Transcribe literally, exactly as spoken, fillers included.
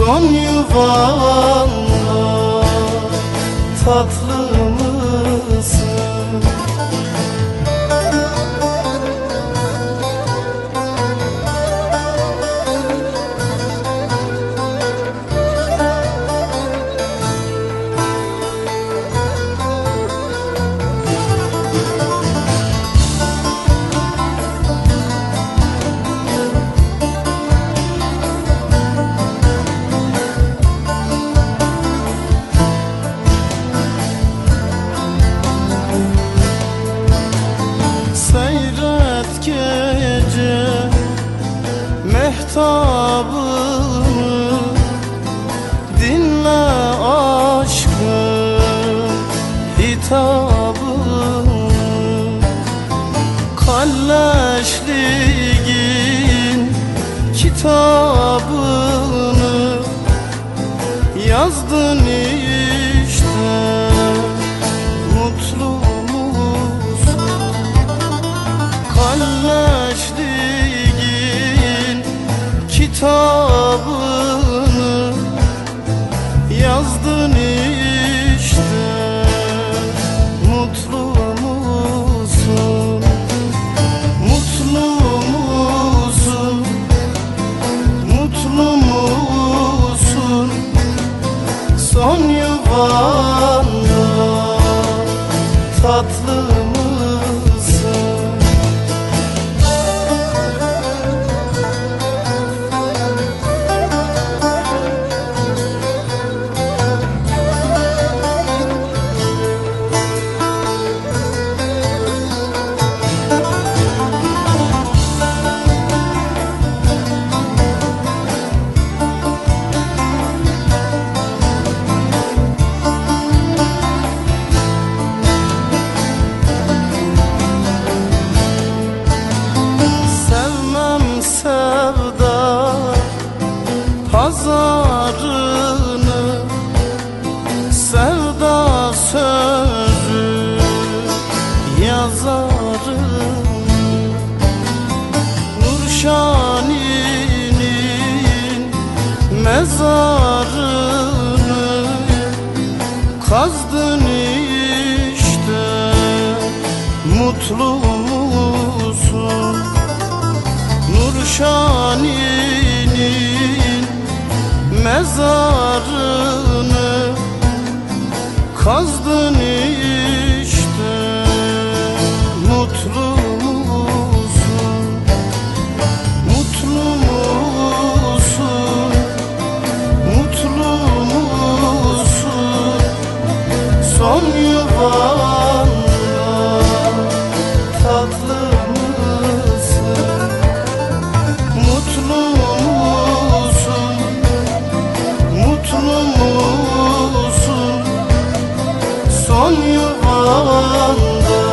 son yuvanda tatlı mısın? Seyret gece mehtabını, dinle aşkın hitabını. Kalleşliğin kitabını yazdın işte, mutlu kalleşliğin kitabını yazdın işte, mutlu musun? Mutlu musun? Mutlu musun? Son yuvanda tatlı mısın? Pazarını, sevda sözü yazarını, Nurşani'nin mezarını kazdın işte, mutlu musun? Nurşani'nin mezarını kazdın işte, mutlu musun? Mutlu musun? Mutlu musun? Son yuvanda tatlı mısın? Mutlu musun? Mutlu musun? Son yuvanda